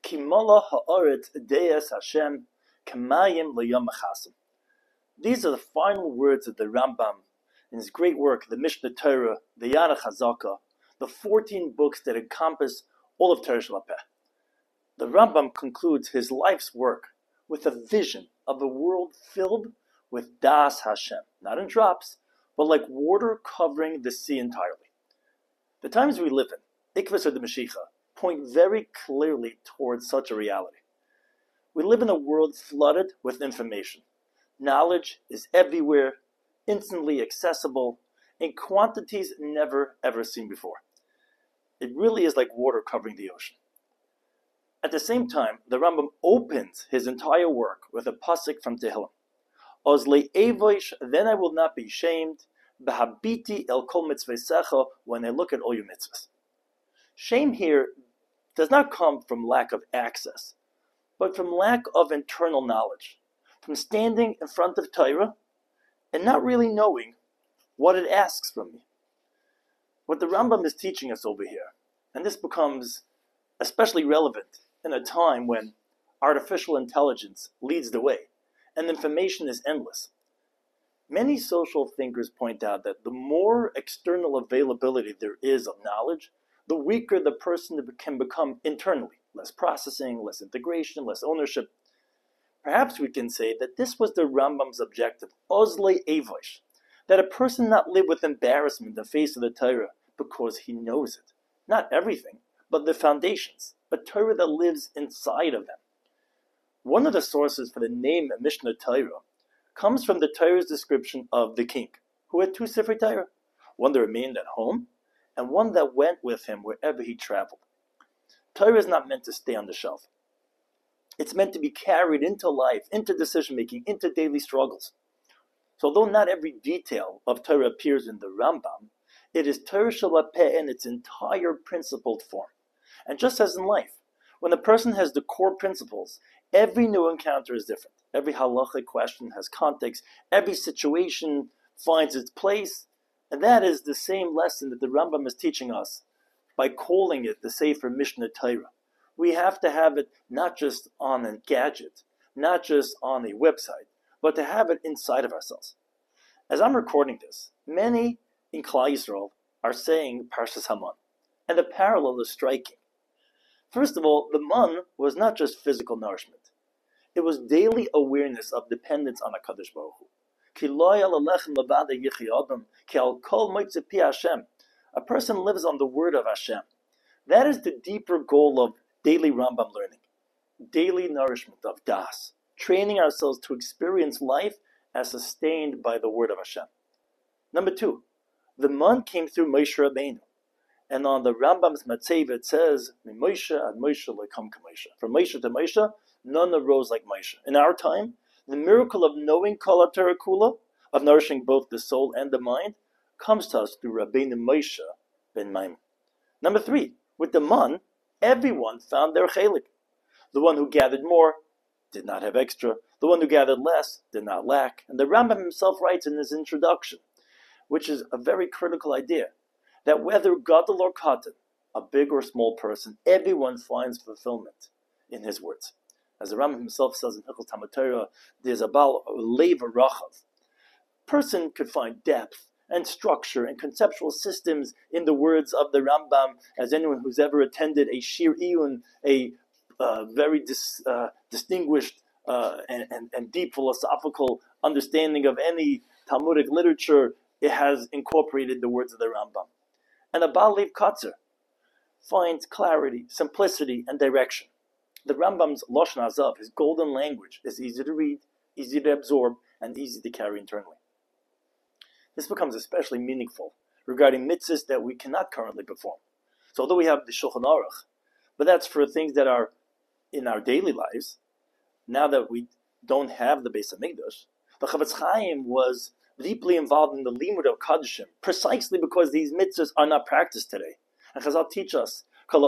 Kimala ha'aret deis Hashem kamayim liyom chasim. These are the final words of the Rambam in his great work, the Mishnah Torah, the Yad HaChazaka, the 14 books that encompass all of Torah Sheba'al Peh. The Rambam concludes his life's work with a vision of a world filled with Das Hashem, not in drops, but like water covering the sea entirely. The times we live in, Ikvus or the Mashiach, point very clearly towards such a reality. We live in a world flooded with information. Knowledge is everywhere, instantly accessible, in quantities never ever seen before. It really is like water covering the ocean. At the same time, the Rambam opens his entire work with a pasuk from Tehillim. Oz le'evoish, then I will not be shamed, b'habiti el kol mitzvaysecha, when I look at all your mitzvahs. Shame here does not come from lack of access, but from lack of internal knowledge, from standing in front of Torah and not really knowing what it asks from me. What the Rambam is teaching us over here, and this becomes especially relevant in a time when artificial intelligence leads the way and information is endless. Many social thinkers point out that the more external availability there is of knowledge, the weaker the person can become internally. Less processing, less integration, less ownership. Perhaps we can say that this was the Rambam's objective, Ozle Evosh, that a person not live with embarrassment in the face of the Torah because he knows it. Not everything, but the foundations, a Torah that lives inside of them. One of the sources for the name Mishnah Torah comes from the Torah's description of the king, who had two Sifrei Torah, one that remained at home, and one that went with him wherever he traveled. Torah is not meant to stay on the shelf. It's meant to be carried into life, into decision-making, into daily struggles. So although not every detail of Torah appears in the Rambam, it is Torah Sheba'al Peh in its entire principled form. And just as in life, when a person has the core principles, every new encounter is different. Every halachic question has context. Every situation finds its place. And that is the same lesson that the Rambam is teaching us by calling it the Sefer Mishnah Torah. We have to have it not just on a gadget, not just on a website, but to have it inside of ourselves. As I'm recording this, many in Klal Yisrael are saying Parshas Haman, and the parallel is striking. First of all, the man was not just physical nourishment. It was daily awareness of dependence on HaKadosh Baruch Hu. A person lives on the word of Hashem. That is the deeper goal of daily Rambam learning. Daily nourishment of Das. Training ourselves to experience life as sustained by the word of Hashem. Number two, the man came through Moshe Rabbeinu. And on the Rambam's Matzeva it says, Moshe ad Moshe lekam k'Moshe. From Moshe to Moshe, none arose like Moshe. In our time, the miracle of knowing Kol HaTorah Kula, of nourishing both the soul and the mind, comes to us through Rabbeinu Moshe ben Maimon. Number three, with the man, everyone found their chelik. The one who gathered more did not have extra. The one who gathered less did not lack. And the Rambam himself writes in his introduction, which is a very critical idea, that whether gadol or katan, a big or small person, everyone finds fulfillment in his words. As the Rambam himself says in Hilchos Talmud Torah, there's a bal leiv rachav. Person could find depth and structure and conceptual systems in the words of the Rambam, as anyone who's ever attended a Shir Iyun, a very distinguished and deep philosophical understanding of any Talmudic literature, it has incorporated the words of the Rambam. And a Baal Lev Katzer finds clarity, simplicity, and direction. The Rambam's Lashon Hazav, his golden language, is easy to read, easy to absorb, and easy to carry internally. This becomes especially meaningful regarding mitzvahs that we cannot currently perform. So although we have the Shulchan Aruch, but that's for things that are in our daily lives, now that we don't have the Beis HaMikdash, the Chavetz Chaim was deeply involved in the limud of Kadoshim, precisely because these mitzvahs are not practiced today. And Chazal teach us,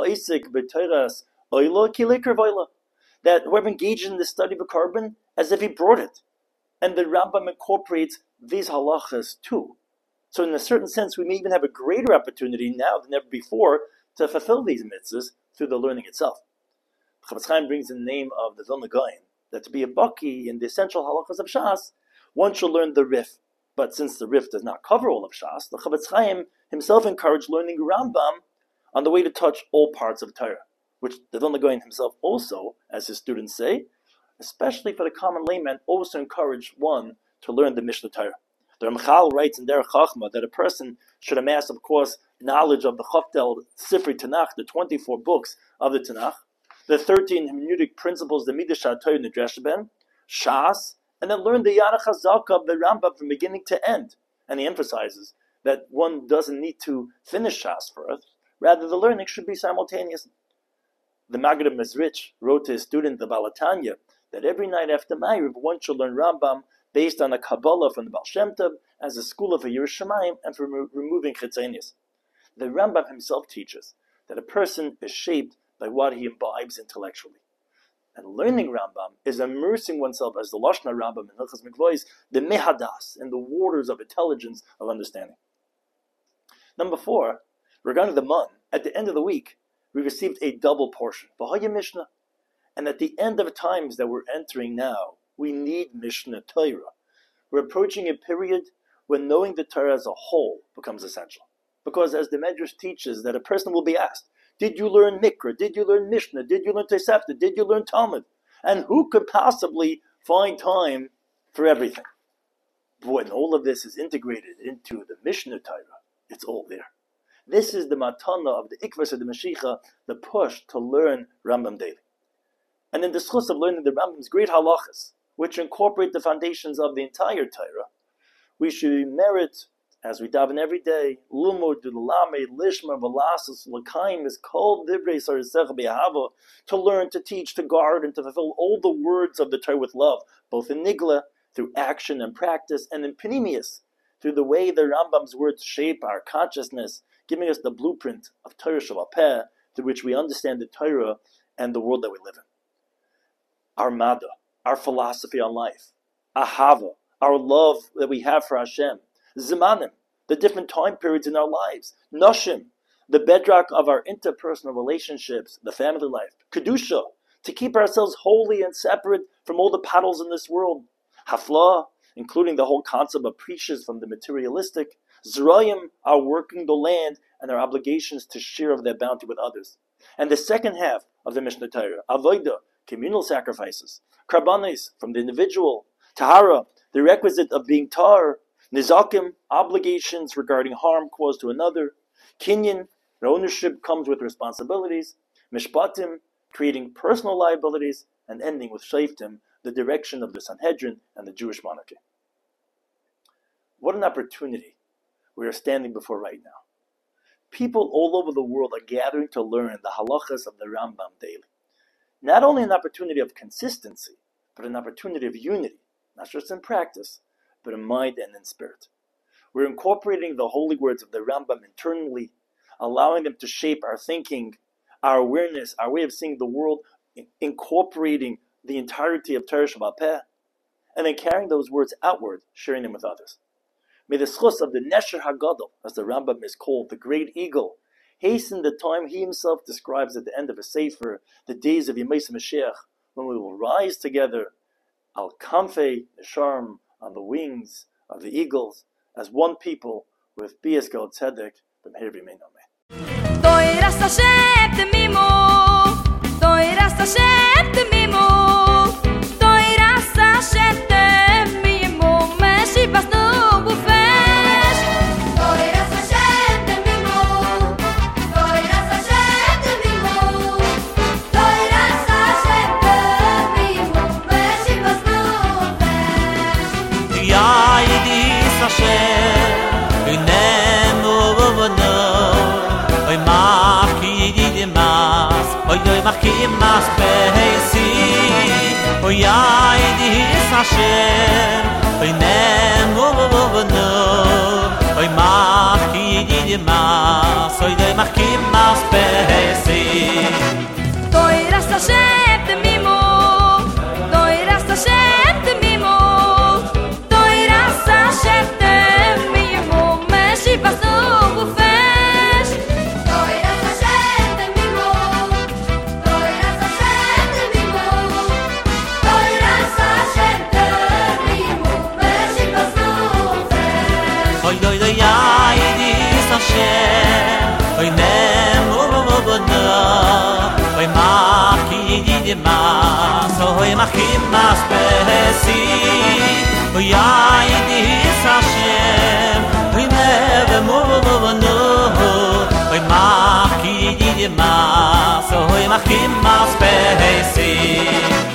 that whoever engaged in the study of a carbon, as if he brought it. And the Rambam incorporates these halachas too. So in a certain sense, we may even have a greater opportunity now than ever before to fulfill these mitzvahs through the learning itself. Chofetz Chaim brings in the name of the Vilna Gaon that to be a baki in the essential halachas of Shas, one should learn the Rif. But since the Rif does not cover all of Shas, the Chofetz Chaim himself encouraged learning Rambam on the way to touch all parts of Torah, which the Vilna Gaon himself also, as his students say, especially for the common layman, also encouraged one to learn the Mishnah Torah. The Ramchal writes in Derech Chachma that a person should amass, of course, knowledge of the Chaftel Sifrei Tanakh, the 24 books of the Tanakh, the 13 hermeneutic principles, the Midrash HaTorah Nidresh Ben, Shas, and then learn the Yarach HaZaka of the Rambam from beginning to end. And he emphasizes that one doesn't need to finish Shas first, rather the learning should be simultaneous. The Maggid of Mezrich wrote to his student, the Baal HaTanya, that every night after Ma'ariv, one should learn Rambam based on a Kabbalah from the Baal Shem Tov as a school of a Yerushalayim and for removing Chitzonius. The Rambam himself teaches that a person is shaped by what he imbibes intellectually. And learning Rambam is immersing oneself, as the Lashna Rambam in Hilchos Mikvos, the Mehadas, in the waters of intelligence, of understanding. Number 4, regarding the Mun, at the end of the week, we received a double portion, Bahaya Mishnah. And at the end of times that we're entering now, we need Mishnah Torah. We're approaching a period when knowing the Torah as a whole becomes essential. Because as the Medrash teaches, that a person will be asked, did you learn Mikra? Did you learn Mishnah? Did you learn Tosefta? Did you learn Talmud? And who could possibly find time for everything? But when all of this is integrated into the Mishnah Torah, it's all there. This is the matana of the Ikvas of the Mashiach, the push to learn Rambam daily. And in the schus of learning the Rambam's great halachas, which incorporate the foundations of the entire Torah, we should merit, as we daven every day, Lumod Dulame Lishma Velasas Lakaim is called Divrei Sarisech Be'ahava, to learn, to teach, to guard, and to fulfill all the words of the Torah with love, both in Nigla, through action and practice, and in Panemius, through the way the Rambam's words shape our consciousness, giving us the blueprint of Torah Sheba'al Peh, through which we understand the Torah and the world that we live in. Our Mada, our philosophy on life, Ahava, our love that we have for Hashem, Zemanim, the different time periods in our lives, Nashim, the bedrock of our interpersonal relationships, the family life, Kedusha, to keep ourselves holy and separate from all the paddles in this world, Hafla, including the whole concept of precious from the materialistic, Zerayim, our working the land and our obligations to share of their bounty with others. And the second half of the Mishnah Torah, Avodah, communal sacrifices, Karbanis, from the individual, Tahara, the requisite of being tar, Nizakim, obligations regarding harm caused to another, Kinyan, ownership comes with responsibilities, Mishpatim, creating personal liabilities, and ending with Shaftim, the direction of the Sanhedrin and the Jewish monarchy. What an opportunity we are standing before right now. People all over the world are gathering to learn the halachas of the Rambam daily. Not only an opportunity of consistency, but an opportunity of unity, not just in practice, but in mind and in spirit. We're incorporating the holy words of the Rambam internally, allowing them to shape our thinking, our awareness, our way of seeing the world, incorporating the entirety of Torah Sheba'al Peh, and then carrying those words outward, sharing them with others. May the schus of the Nesher HaGadol, as the Rambam is called, the great eagle, hasten the time he himself describes at the end of a Sefer, the days of Yemei Mashiach, when we will rise together, al kamfei nesharm, on the wings of the eagles, as one people, with Bias Gal Tzedek, b'meir b'mein Amen. Toiras Hashem temimo, Toiras Hashem temimo, Toiras Hashem temimo, Meshivas no bufesh. Toiras Hashem temimo, Toiras Hashem temimo, Toiras Hashem temimo, Meshivas no bufesh. Ya'idis Hashem, Yunenu v'v'no, Oy machki mas beisi, Oy ya'idis Hashem, Oy nenu v'v'no, Oy machki mas, Oy machki mas beisi. Toiras Hashem temimo, Toiras Hashem temimo, Toiras Hashem temimo, Meshivas no bufesh. Toiras Hashem temimo, Toiras Hashem Oy oy oy Yidis Hashem Oy nemu no Oy maki yidimas Oy machimas besi Oy Yidis Hashem Oy nemu no Oy maki yidimas Oy machimas besi